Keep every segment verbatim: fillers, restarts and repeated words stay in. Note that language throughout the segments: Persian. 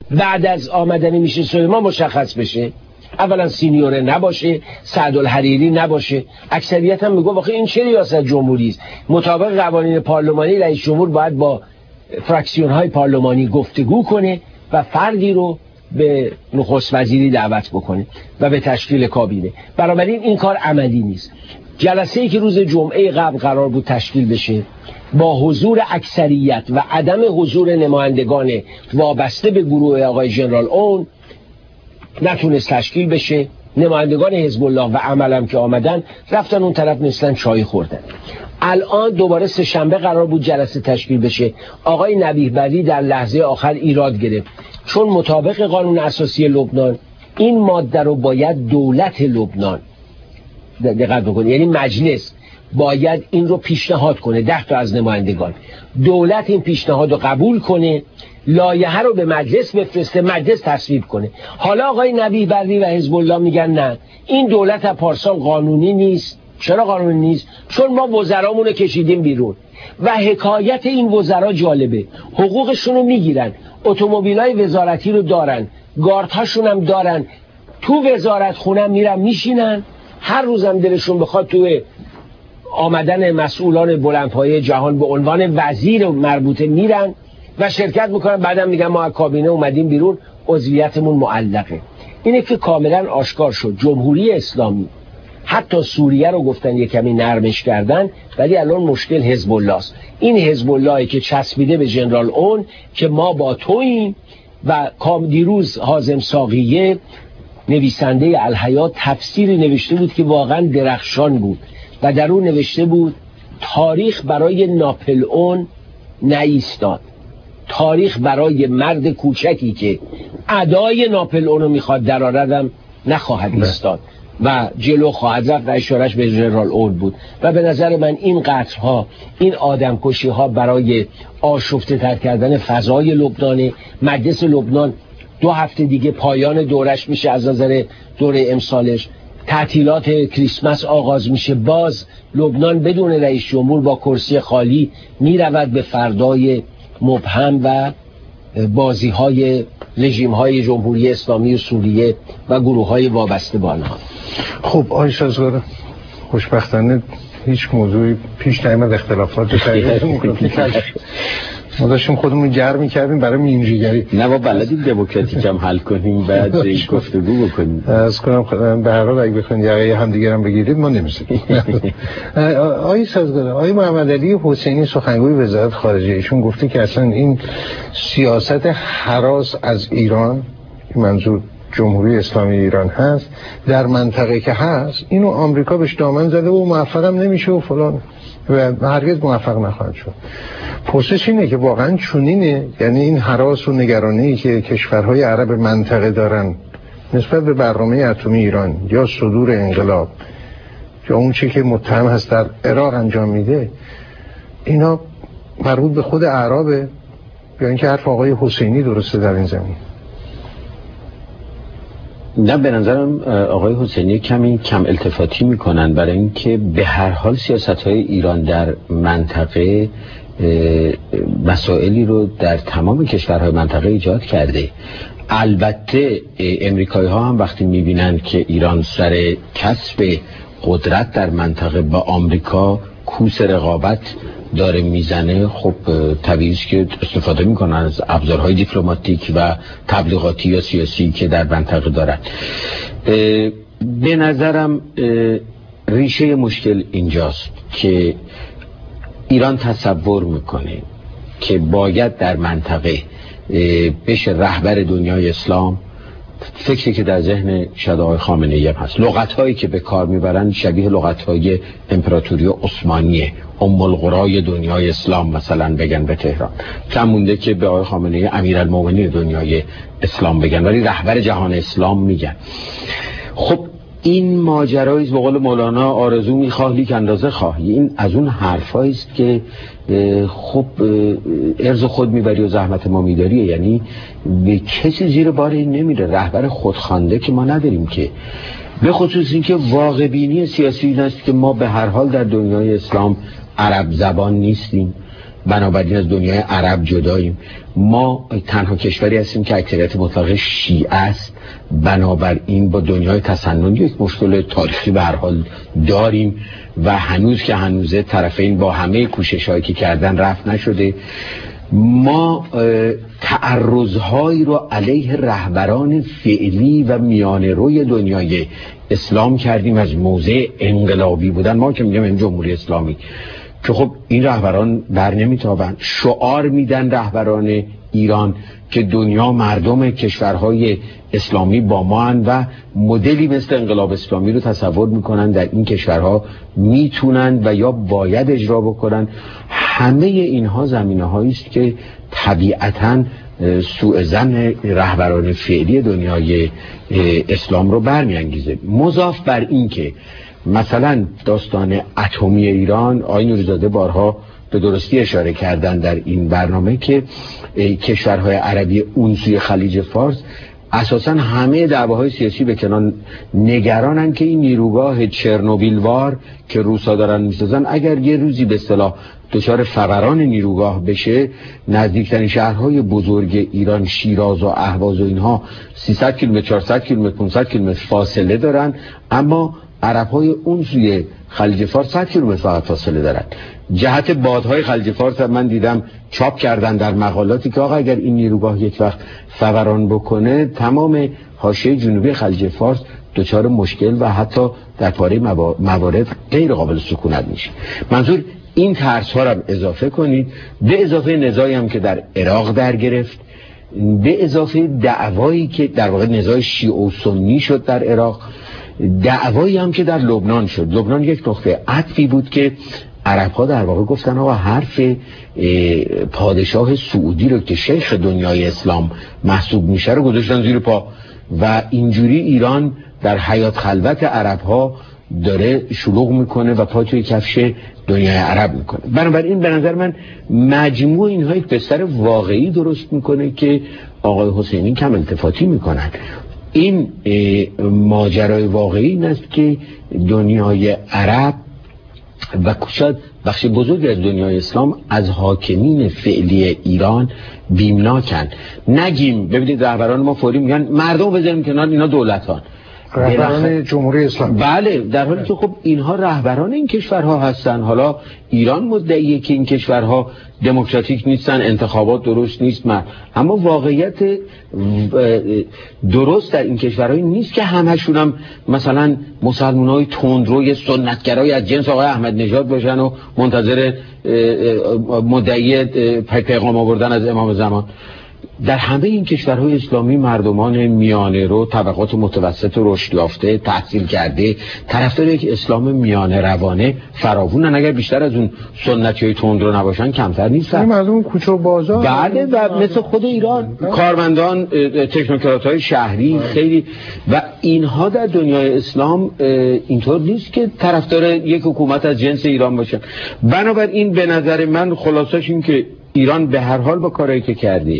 بعد از آمدن میشه سلیمان مشخص بشه. اولا سینیوره نباشه، سعدالحریری نباشه. اکثریت هم میگه واقعا این چه ریاست جمهوری است؟ مطابق قوانین پارلمانی رئیس جمهور باید با فراکسیون های پارلمانی گفتگو کنه و فردی رو به نخست وزیری دعوت بکنه و به تشکیل کابینه. بنابراین این کار عملی نیست. جلسه‌ای که روز جمعه قبل قرار بود تشکیل بشه با حضور اکثریت و عدم حضور نمایندگان وابسته به گروه آقای ژنرال اون نتونست تشکیل بشه. نمایندگان حزب الله و عملم که آمدن رفتن اون طرف نشستن چای خوردن. الان دوباره سه شنبه قرار بود جلسه تشکیل بشه. آقای نبیه بری در لحظه آخر ایراد گرفت، چون مطابق قانون اساسی لبنان این ماده رو باید دولت لبنان دقت بکنید، یعنی مجلس باید این رو پیشنهاد کنه، ده تا از نمایندگان، دولت این پیشنهاد رو قبول کنه، لایحه رو به مجلس بفرسته، مجلس تصویب کنه. حالا آقای نبیه بری و حزب الله میگن نه، این دولت از پارسال قانونی نیست. چرا قانونی نیست؟ چون ما وزرامون رو کشیدیم بیرون و حکایت این وزرا جالبه، حقوقشون رو میگیرن، اتومبیلای وزارتی رو دارن، گاردهاشون هم دارن، تو وزارت خونه میرن میشینن، هر روزم دلشون بخواد تو آمدن مسئولان بلندپایه جهان به عنوان وزیر مربوطه میرن و شرکت میکنن، بعدم میگن ما از کابینه اومدیم بیرون، عضویتمون معلقه. اینه که کاملا آشکار شد جمهوری اسلامی حتی سوریه رو گفتن یک کمی نرمش کردن، ولی الان مشکل حزب الله است. این حزب اللهی که چسبیده به ژنرال اون که ما با توییم و کام دیروز حازم ساقیه نویسنده الحیات تفسیری نوشته بود که واقعا درخشان بود و در اون نوشته بود تاریخ برای ناپلئون نایستاد، تاریخ برای مرد کوچکی که ادای ناپلئون رو میخواد درآوردم نخواهد ایستاد و جلو خواهد رفت و اشارش به ژنرال اون بود. و به نظر من این قتل‌ها، این آدمکشی ها برای آشفته تر کردن فضای لبنان. مجلس لبنان دو هفته دیگه پایان دورش میشه، از نظر دوره امسالش تعطیلات کریسمس آغاز میشه، باز لبنان بدون رئیس جمهور با کرسی خالی میرود به فردای مبهم و بازی های رژیم های جمهوری اسلامی و سوریه و گروه های وابسته به آنها. خب آقای سازگار، خوشبختانه هیچ موضوعی پیش نیامد اختلافات ما داشتیم خودمون گرم می‌کردیم برای مینجیگری. نه با بلدیم دموکراتیک هم حل کنیم بعد گفتگو بکنیم. از کنم به هر حال اگه بخواید یقه همدیگه هم بگیرید ما نمی‌سیم. آقای سازگار، آقای محمد علی حسینی سخنگوی وزارت خارجه ایشون گفته که اصلا این سیاست هراس از ایران، منظور جمهوری اسلامی ایران هست، در منطقه که هست اینو آمریکا بهش دامن زده و موفق هم نمیشه و فلان و هرگز موفق نخواهد شد. پرسش اینه که واقعا چونینه؟ یعنی این هراس و نگرانی که کشورهای عرب منطقه دارن نسبت به برنامه اتمی ایران یا صدور انقلاب یا اون چی که متهم هست در عراق انجام میده، اینا مربوط به خود اعرابه یا اینکه حرف آقای حسینی درسته در این زمین؟ نه، به نظرم آقای حسینی کمی کم التفاتی میکنن، برای اینکه به هر حال سیاست‌های ایران در منطقه مسائلی رو در تمام کشورهای منطقه ایجاد کرده. البته امریکایی ها هم وقتی میبینن که ایران سر کسب قدرت در منطقه با آمریکا کوس رقابت داره میزنه، خب طبیعیه که استفاده میکنن از ابزارهای دیپلماتیک و تبلیغاتی یا سیاسی که در منطقه دارن. به نظرم ریشه مشکل اینجاست که ایران تصور میکنه که باید در منطقه بشه رهبر دنیای اسلام. فکری که در ذهن شاید آقای خامنه‌ای هم هست. لغت‌هایی که به کار میبرن شبیه لغت‌های امپراتوری عثمانیه، ام القرای دنیای اسلام مثلا بگن به تهران. کم مونده که به آقای خامنه‌ای امیرالمومنین دنیای اسلام بگن، ولی رهبر جهان اسلام میگن. خب این ماجرایی است، به قول مولانا آرزو میخواهی که اندازه خواهی. این از اون حرفایی است که خب ارز خود میبری و زحمت ما میداریه، یعنی به کسی زیر بار این نمیره. رهبر خودخوانده که ما نداریم که، به خصوص این که واقع بینی سیاسی این است که ما به هر حال در دنیای اسلام عرب زبان نیستیم بنابراین از دنیای عرب جداییم. ما تنها کشوری هستیم که اکثریت مطلق شیعه است، بنابراین با دنیای تسنن یک مشکل تاریخی به هر حال داریم و هنوز که هنوزه طرفین با همه کوشش‌هایی که کردن رفع نشده. ما تعرض‌هایی رو علیه رهبران فعلی و میانه روی دنیای اسلام کردیم از موضع انقلابی بودن. ما که میگم این جمهوری اسلامی که خب این رهبران بر نمیتابند، شعار میدن رهبران ایران که دنیا مردم کشورهای اسلامی با ما هن و مدلی مثل انقلاب اسلامی رو تصور میکنن در این کشورها میتونن و یا باید اجرا بکنن. همه اینها زمینه هایی است که طبیعتاً سوء ظن رهبران فعلی دنیای اسلام رو برمیانگیزه. مضاف بر این که مثلا داستان اتمی ایران، آقای نوری‌زاده بارها به درستی اشاره کردن در این برنامه که کشورهای عربی اون سوی خلیج فارس اساساً همه دعواهای سیاسی به کنار نگرانن که این نیروگاه چرنوبیلوار که روسا دارن میسازن اگر یه روزی به اصطلاح دچار فوران نیروگاه بشه، نزدیکترین شهرهای بزرگ ایران شیراز و اهواز و اینها سیصد کیلومتر، چهارصد کیلومتر، پانصد کیلومتر فاصله دارن، اما عرب‌های اون سوی خلیج فارس صد کیلومتر فقط فاصله دارن. جهت بادهای خلیج فارس من دیدم چاپ کردن در مقالاتی که آقا اگر این نیروگاه یک وقت فوران بکنه تمام حاشیه جنوبی خلیج فارس دچار مشکل و حتی در پاره موارد غیر قابل سکونت میشه. منظور این ترس ها رو اضافه کنید به اضافه نزاعی هم که در عراق در گرفت، به اضافه دعوایی که در واقع نزاع شیعه و سنی شد در عراق، دعوایی هم که در لبنان شد. لبنان یک نقطه عطفی بود که عرب‌ها در واقع گفتن آقا حرف پادشاه سعودی رو که شیخ دنیای اسلام محسوب میشه رو گذاشتن زیر پا و اینجوری ایران در حیات خلوت عرب‌ها داره شلوغ میکنه و پا توی کفش دنیای عرب میکنه. بنابراین به نظر من مجموع اینها یک بستر واقعی درست میکنه که آقای حسینی کم التفاتی میکنن. این ماجرای واقعی این است که دنیای عرب و شاید بخش بزرگی از دنیای اسلام از حاکمین فعلی ایران بیمناکن. نگیم ببینید رهبران ما فوری میگن مردم بذاریم کنار، اینا دولتان، رهبران جمهوری اسلامی. بله، در حالی که خب اینها رهبران این کشورها هستن. حالا ایران مدعیه که این کشورها دموکراتیک نیستن، انتخابات درست نیست، من اما واقعیت درست در این کشورهای نیست که همشون هم مثلا مسلمانای تندروی سنتگرای از جنس آقای احمد نژاد باشن و منتظر مدعی پیغام آوردن از امام زمان. در همه این کشورهای اسلامی مردمان میانه رو، طبقات متوسط رشد یافته، تحصیل کرده، طرفدار یک اسلام میانه روانه فراوونن. اگر بیشتر از اون سنتیای تندرو نباشن کمتر نیستن. مردم کوچه و بازار بله و مثل خود ایران بله. کارمندان، تکنوکرات‌های شهری بله. خیلی و اینها در دنیای اسلام اینطور نیست که طرفدار یک حکومت از جنس ایران باشن. بنابراین به نظر من خلاصش این که ایران به هر حال با کارهایی که کرده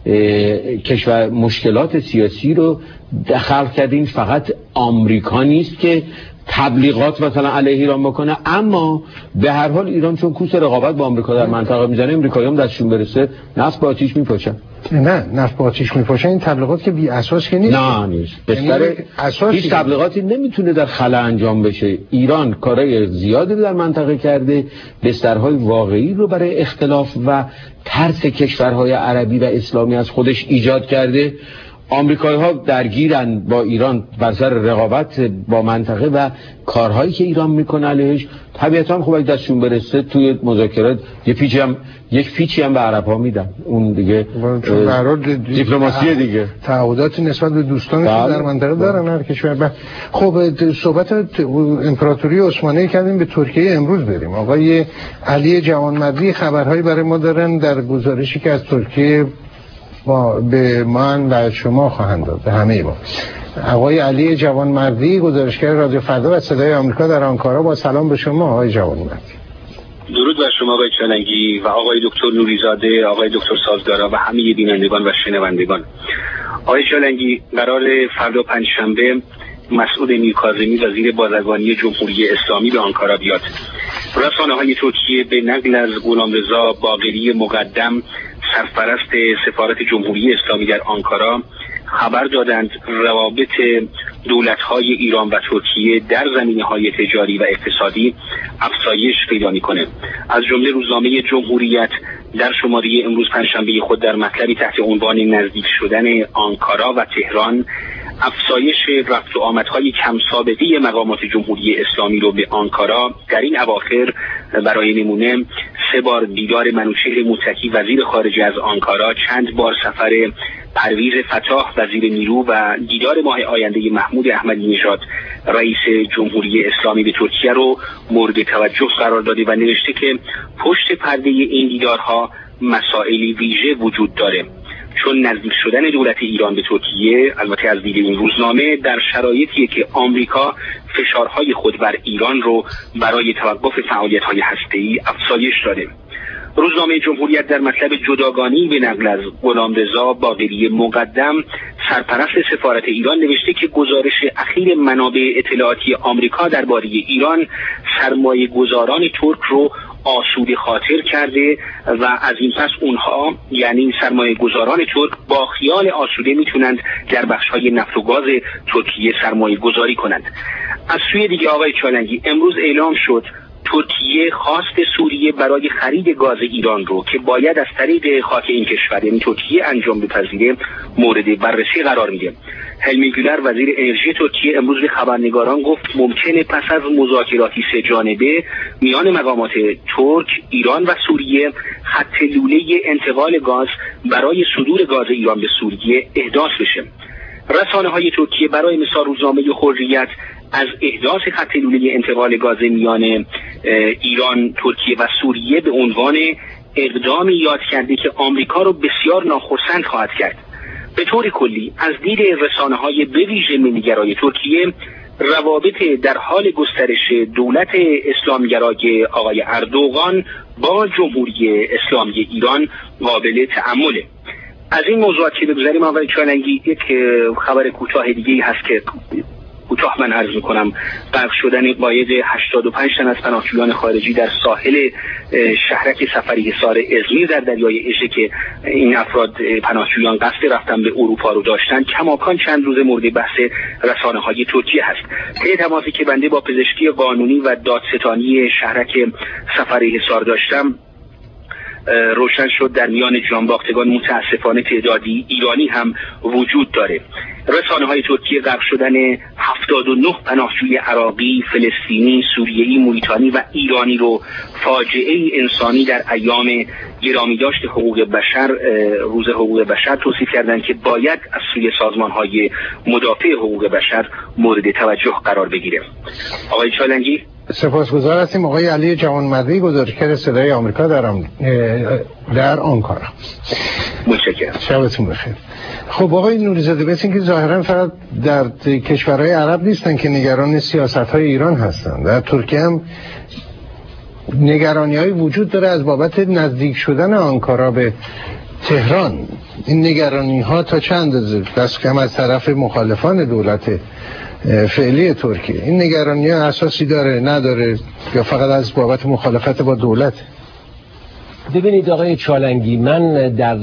کشور مشکلات سیاسی رو خلق کرده. این فقط آمریکا نیست که تبلیغات مثلا علیه ایران بکنه، اما به هر حال ایران چون کوس رقابت با آمریکا در منطقه میزنه، امریکایی‌ها هم دستشون برسه نفت با آتیش میپاشن. نه نفت با آتیش میپاشن. این تبلیغات که بی اساس که نیست. نه نیست. بستر هیچ تبلیغاتی نمیتونه در خلا انجام بشه. ایران کارهای زیادی در منطقه کرده، بسترهای واقعی رو برای اختلاف و ترس کشورهای عربی و اسلامی از خودش ایجاد کرده. آمریکایی‌ها درگیرن با ایران بر سر رقابت با منطقه و کارهایی که ایران میکنه علیهش. طبیعتاً خوب اگه دستشون برسه توی مذاکرات یک پیچی هم یک پیچی هم به عرب‌ها میدن. اون دیگه دیپلماسی دیگه، تعهداتی نسبت به دوستانشون در منطقه دارن هر کشور. خب صحبت امپراتوری عثمانی کردیم، به ترکیه امروز بریم. آقای علی جوانمردی خبرهایی برای ما دارن در گزارشی که از ترکیه با به من و شما خواهند داد، به همه ما. آقای علی جوانمردی گزارشگر رادیو فردا و صدای آمریکا در آنکارا، با سلام به شما آقای جوانمردی. درود بر شما آقای چالنگی و آقای دکتر نوری‌زاده، آقای دکتر سازگارا و همه بینندگان و شنوندگان. آقای چالنگی، قرار فردا پنجشنبه مسعود میرکاظمی وزیر بازرگانی جمهوری اسلامی به آنکارا بیاد. رسانه‌های ترکیه به نقل از غلامرضا باقری مقدم سرپرست سفارت جمهوری اسلامی در آنکارا خبر دادند روابط دولت‌های ایران و ترکیه در زمینه‌های تجاری و اقتصادی افزایش پیدا می‌کند. از جمله روزنامه جمهوریت در شماره امروز پنجشنبه خود در مطلبی تحت عنوان نزدیک شدن آنکارا و تهران افزایش رفت و آمدهای کم سابقه مقامات جمهوری اسلامی رو به آنکارا در این اواخر برای نمونه سه بار دیدار منوچهر متکی وزیر خارجه از آنکارا، چند بار سفر پرویز فتاح وزیر نیرو و دیدار ماه آینده محمود احمدی نژاد رئیس جمهوری اسلامی به ترکیه رو مورد توجه قرار داده و نوشته که پشت پرده این دیدارها مسائلی ویژه وجود داره، چون نزدیک شدن دولت ایران به ترکیه البته از دید این روزنامه در شرایطی که آمریکا فشارهای خود بر ایران رو برای توقف فعالیت‌های هسته‌ای افزایش داده. روزنامه جمهوریت در مطلب جداگانه به نقل از غلامرضا باقری مقدم سرپرست سفارت ایران نوشته که گزارش اخیر منابع اطلاعاتی آمریکا درباره ایران سرمایه گذاران ترک رو آسوده خاطر کرده و از این پس اونها یعنی سرمایه گذاران ترک با خیال آسوده میتونند در بخش‌های نفت و گاز ترکیه سرمایه گذاری کنند. از سوی دیگه آقای چالنگی امروز اعلام شد ترکیه خواست سوریه برای خرید گاز ایران رو که باید از طریق خاک این کشور یعنی ترکیه انجام بپذیره مورد بررسی قرار میده. هلمی گولر وزیر انرژی ترکیه امروز به خبرنگاران گفت ممکنه پس از مذاکراتی سه جانبه میان مقامات ترک، ایران و سوریه خط لوله انتقال گاز برای صدور گاز ایران به سوریه احداث بشه. رسانه‌های ترکیه برای مثال روزنامه حریت از احداث خط لوله انتقال گاز میان ایران، ترکیه و سوریه به عنوان اقدامی یاد کرده که آمریکا رو بسیار ناخرسند خواهد کرد. به طور کلی از دید رسانه‌های به ویژه ملی‌گرای ترکیه روابط در حال گسترش دولت اسلامگرای آقای اردوغان با جمهوری اسلامی ایران قابل تأمله. از این موضوعات که بگذاریم آقای چالنگی یک خبر کوتاه دیگه هست که کوتاه من عرض میکنم. غرق شدن قایق هشتاد و پنج تن از پناهجویان خارجی در ساحل شهرک سفری حصار ازمیر در دریای اژه که این افراد پناهجویان قصد رفتن به اروپا رو داشتن کماکان چند روز مورد بحث رسانه‌های ترکیه هست. طی تماسی که بنده با پزشکی قانونی و دادستانی شهرک سفری حصار داشتم روشن شد در میان جانباختگان متاسفانه تعدادی ایرانی هم وجود داره. رسانه‌های ترکیه غرق شدن هفتاد و نه پناهجوی عراقی، فلسطینی، سوریه‌ای، موریتانی و ایرانی رو فاجعه انسانی در ایام گرامی داشت حقوق بشر روز حقوق بشر توصیف کردند که باید از سوی سازمان‌های مدافع حقوق بشر مورد توجه قرار بگیره. آقای چالنگی سپاسگزار هستیم. آقای علی جوانمردی گزارشگر صدای آمریکا در آم... در آنکارا. متشکرم. شبتون بخیر. خب آقای نوریزاده بسین که ظاهرا فقط در کشورهای عرب نیستن که نگران سیاست‌های ایران هستن. در ترکیه هم نگرانی‌های وجود داره از بابت نزدیک شدن آنکارا به تهران. این نگرانی‌ها تا چند اندازه دست کم از طرف مخالفان دولت فعلی ترکیه این نگرانی‌ها اساسی داره نداره یا فقط از بابت مخالفت با دولت؟ ببینید آقای چالنگی، من در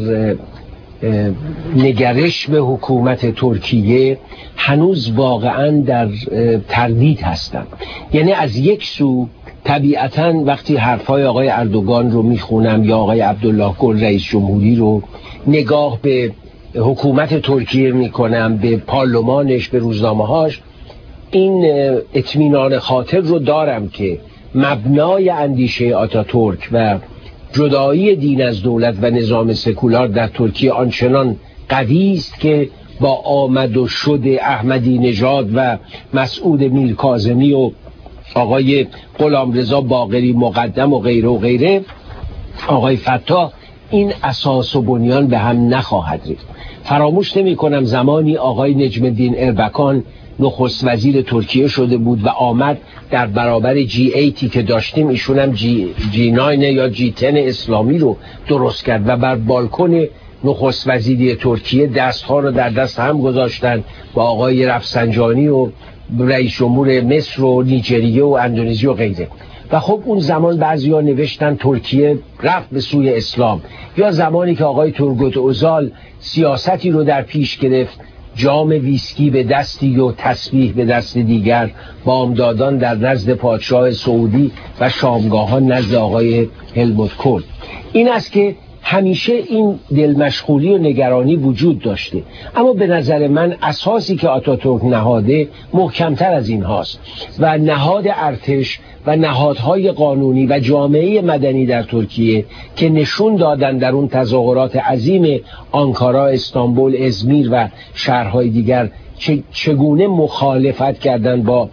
نگرش به حکومت ترکیه هنوز واقعا در تردید هستم. یعنی از یک سو طبیعتاً وقتی حرفای آقای اردوغان رو میخونم یا آقای عبدالله گل رئیس جمهوری رو نگاه به حکومت ترکیه میکنم، به پارلمانش، به روزنامه‌هاش، این اطمینان خاطر رو دارم که مبنای اندیشه آتاتورک و جدایی دین از دولت و نظام سکولار در ترکیه آنچنان قوی است که با آمد و شد احمدی نژاد و مسعود میرکاظمی و آقای غلامرضا باقری مقدم و غیره و غیره آقای فتاح این اساس و بنیان به هم نخواهد ریخت. فراموش نمی کنم زمانی آقای نجم الدین اربکان نخست وزیر ترکیه شده بود و آمد در برابر جی ایتی که داشتیم، ایشون هم جی, جی ناین یا جی ده اسلامی رو درست کرد و بر بالکن نخست وزیری ترکیه دستها رو در دست هم گذاشتن با آقای رفسنجانی و رئیس جمهور مصر و نیجریه و اندونزی و غیره. و خب اون زمان بعضیا نوشتن ترکیه رفت به سوی اسلام، یا زمانی که آقای تورگوت اوزال سیاستی رو در پیش گرفت، جام ویسکی به دستی و تسبیح به دست دیگر، بامدادان در نزد پادشاه سعودی و شامگاهان نزد آقای هلموت کول. این است که همیشه این دلمشغولی و نگرانی وجود داشته، اما به نظر من اساسی که آتاتورک نهاده محکمتر از این هاست و نهاد ارتش و نهادهای قانونی و جامعه مدنی در ترکیه که نشون دادن در اون تظاهرات عظیم آنکارا، استانبول، ازمیر و شهرهای دیگر چگونه مخالفت کردن با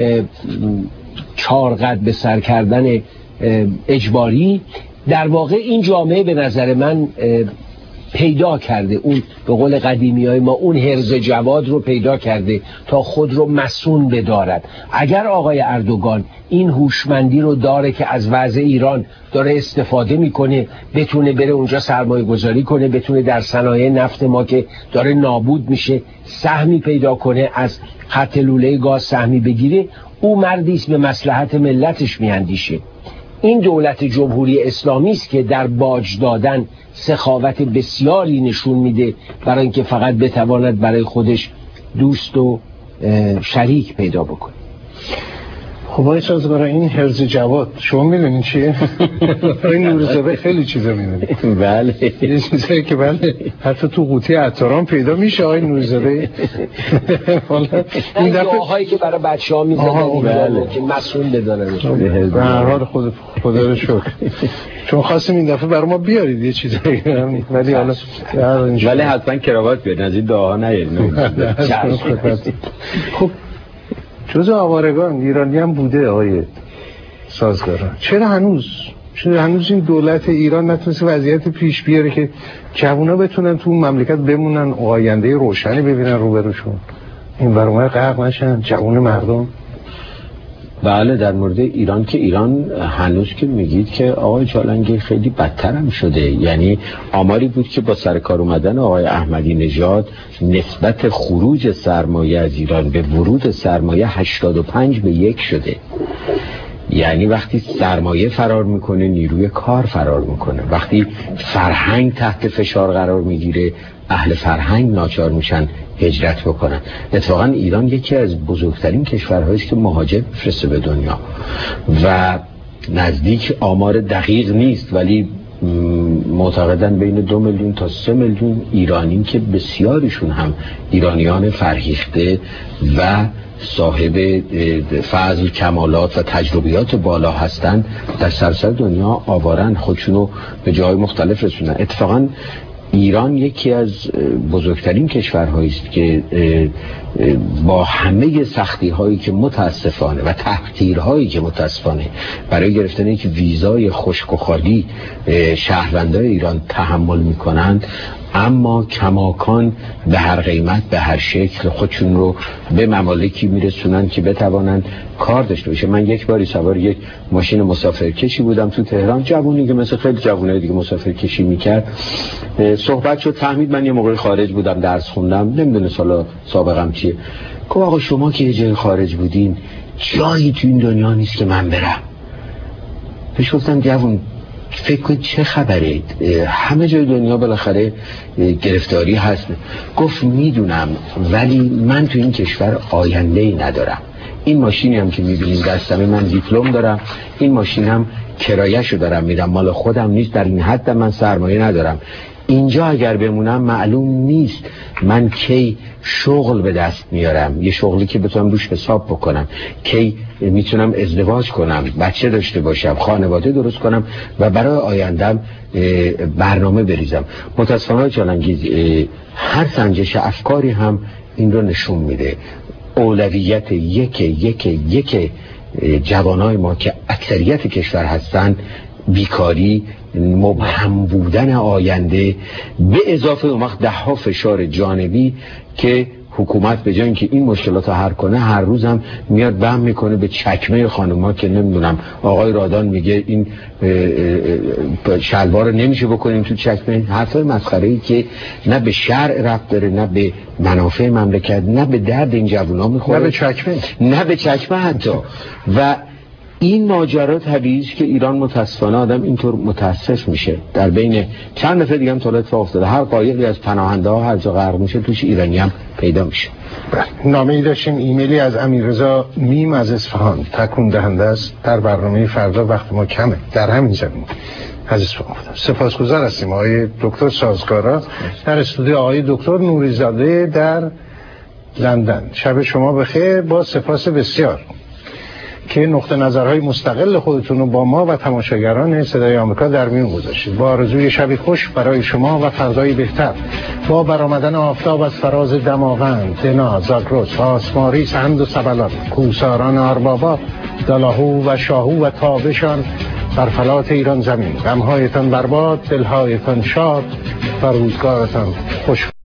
چارقد به سر کردن اجباری. در واقع این جامعه به نظر من پیدا کرده، اون به قول قدیمی های ما اون هرز جواد رو پیدا کرده تا خود رو مسون بدارد. اگر آقای اردوغان این هوشمندی رو داره که از وضع ایران داره استفاده میکنه، بتونه بره اونجا سرمایه گذاری کنه، بتونه در صنایع نفت ما که داره نابود میشه سهمی پیدا کنه، از خط لوله گاز سهمی بگیره، او مردی است به مصلحت ملتش میاندیشه. این دولت جمهوری اسلامی است که در باج دادن سخاوت بسیاری نشون میده برای اینکه فقط بتواند برای خودش دوست و شریک پیدا بکنه. خب آقای سازگار، این هرز جواد شما میدونین چیه؟ این نورزاده خیلی چیزا میدونی. بله یه چیزایی که بله حتی تو قوطی عطاران پیدا میشه آقای نورزاده. این دعاهایی که برای بچه‌ها میذارن بله. که مسئول بدانن. به هر حال خود خدا رو شکر. چون خواستیم این دفعه برای ما بیارید یه چیزایی، ولی حالا ولی حتما کراوات بیارید، از این دعاها نیارید. خب جزء آوارگان ایرانی هم بوده آقای سازگاران. چرا هنوز چرا هنوز این دولت ایران نتونسته وضعیت پیش بیاره که جوونا بتونن تو مملکت بمونن، آینده روشنی ببینن روبروشون، این برنامه غرق نشن جوون مردم؟ بله در مورد ایران که ایران هنوز که میگید که آقای جالنگی خیلی بدتر هم شده. یعنی آماری بود که با سرکار اومدن آقای احمدی نژاد نسبت خروج سرمایه از ایران به ورود سرمایه هشتاد و پنج به یک شده. یعنی وقتی سرمایه فرار میکنه نیروی کار فرار میکنه، وقتی فرهنگ تحت فشار قرار میگیره اهل فرهنگ ناچار میشن هجرت بکنن. اتفاقا ایران یکی از بزرگترین کشورهایی است که مهاجر میفرسته به دنیا و نزدیک آمار دقیق نیست ولی معتقدن بین دو میلیون تا سه میلیون ایرانی که بسیاریشون هم ایرانیان فرهیخته و صاحب فضل کمالات و تجربیات بالا هستند در سراسر دنیا آوارن، خودشونو به جای مختلف رسونن. اتفاقا ایران یکی از بزرگترین کشورهایی است که با همه سختی هایی که متاسفانه و تحقیرهایی که متاسفانه برای گرفتن یک ویزای خشک و خالی شهروندان ایران تحمل میکنند، اما کماکان به هر قیمت به هر شکل خودشون رو به ممالکی میرسونن که بتوانند کار داشته باشه. من یک باری سوار یک ماشین مسافرکشی بودم تو تهران، جوونی که مثل خیلی جوونای دیگه مسافرکشی میکرد، صحبت شد، فهمید من یه موقع خارج بودم درس خوندم، نمیدونه سالا سابقم چیه، گفت آقا شما که یه جای خارج بودین جایی تو این دنیا نیست که من برم. بهش گفتم جوون فکر کنید چه خبره، همه جای دنیا بالاخره گرفتاری هست. گفت میدونم ولی من تو این کشور آینده‌ای ندارم. این ماشینی هم که میبینید دستمه من دیپلم دارم، این ماشینم کرایه‌شو دارم میرم، مال خودم نیست، در این حد من سرمایه ندارم. اینجا اگر بمونم معلوم نیست من کی شغل به دست میارم، یه شغلی که بتونم روش حساب بکنم، کی میتونم ازدواج کنم، بچه داشته باشم، خانواده درست کنم و برای آیندم برنامه بریزم. متاسفانه جالنگیز هر سنجش افکاری هم این رو نشون میده. اولویت یک یک یک جوانای ما که اکثریت کشور هستن بیکاری، مبهم بودن آینده، به اضافه اون وقت ده ها فشار جانبی که حکومت به جای اینکه این مشکلات رو حل کنه هر روز هم میاد بهم میکنه به چکمه خانوما که نمیدونم آقای رادان میگه این شلوار رو نمیشه بکنیم تو چکمه. حرفای مسخره‌ای که نه به شرع ربط داره، نه به منافع مملکت، نه به درد این جوونا میخوره، نه به چکمه نه به چکمه حتی. و این ماجرا طبیعیه که ایران متاسفانه آدم اینطور متاسف میشه. در بین چند دفعه دیگه هم طول اتفاق افتاده، هر قایقی از پناهنده ها هر جا غرق میشه توش ایرانی هم پیدا میشه. نامه ای داشتیم، ایمیلی از امیررضا میم از اصفهان، تکون دهنده است. در برنامه فردا وقت ما کمه در همین زمین از اصفهان. سپاسگزار هستیم آقای دکتر سازگارا در استودیو آقای دکتر نوریزاده در لندن. شب شما بخیر، با سپاس بسیار که نقطه نظرهای مستقل خودتون رو با ما و تماشاگران صدای آمریکا در میون گذاشتید. با آرزوی شبی خوش برای شما و فردایی بهتر، با برآمدن آفتاب از فراز دماوند، دنا، زاگرس، آسماری، سهند و سبلان، کوساران آربابا، دلاهو و شاهو و تابشان بر فلات ایران زمین. غمهایتان برباد، دلهایتان شاد و روزگارتان خوش.